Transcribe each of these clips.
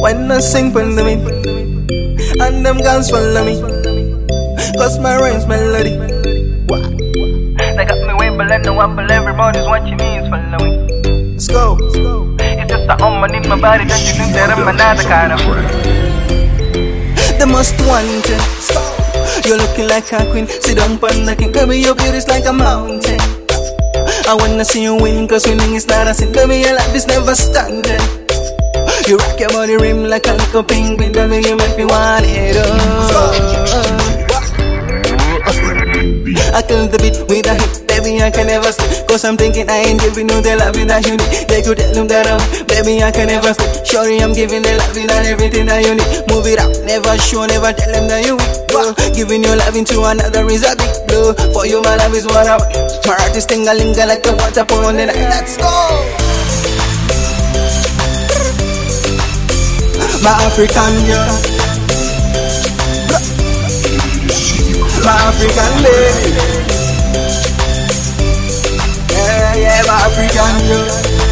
when I sing for me, and them guns follow me, cause my rhymes melody. They got me wailing, no wobble, everybody's watching me, is following. Let's go. It's just the arm in my body that you think that I'm another kind of The most wanted. You're looking like a queen, sit down pon the king. Baby, your beauty's like a mountain. I wanna see you win, cause winning is not a sin. Baby, your life is never standing. You rock your body rim like a little penguin. Baby, you make me want it all. I kill the beat with a hit, baby, I can never sleep. Cause I'm thinking I ain't giving you the loving that you need. They could tell them that baby, I can never sleep. Surely I'm giving the loving and everything that you need. Move it up, never show, never tell them that you weak. Giving your loving to another is a big blow. For you, my love is what I want. My heart is ting-a-ling-a like the water pour on the night. Let's go! My African girl, my African baby, yeah, my African girl,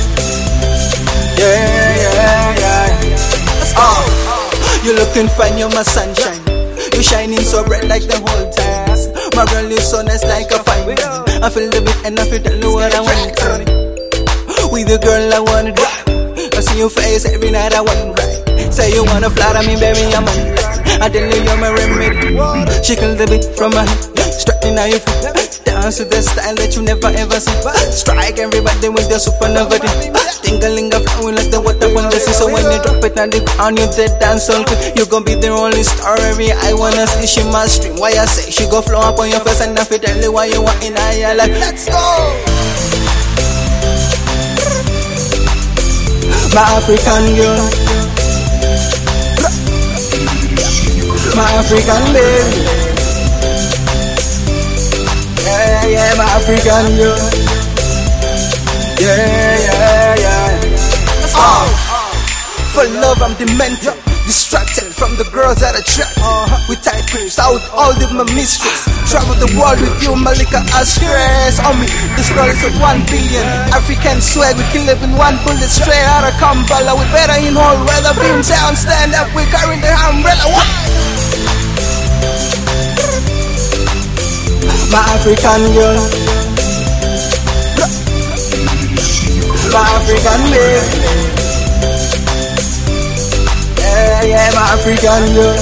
yeah. You looking fine, you're my sunshine. You shining so bright like the whole time. My girl, you so nice like a fine wine. I feel the beat and I feel tell you what I want. With the girl I wanna drive. I see your face every night I wanna ride. Say you wanna flatter me, baby, I'm on. I tell you you're my remedy. Shake the beat from my head, straightening how you feel. Dance to the style that you never ever see. Strike everybody with the supernova. Ting-a-ling-a flowing like the water on the sea. So when you drop it on the ground, you dead dance all good. You gon' be the only star every I wanna see. She must stream. Why I say she go flow up on your face and I feel tell you why you want in higher life. Let's go. My African girl, my African baby, yeah, my African girl, yeah. For love I'm demented, distracted from the girls that attract. With tight grips, I would all live my mistress. Travel the world with you, Malika Ashress. On me, this girl is at 1 billion. African swag, we can live in one bullet straight out of Kampala. We better in all weather, beam down, stand up, we're carrying the umbrella. What? My African girl, my African baby, yeah, my African girl,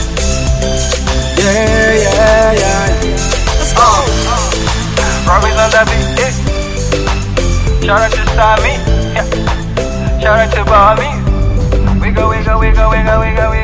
yeah. Robbie's on that beat, yeah. Shout out to Sammy, yeah. Shout out to Bobby. We go.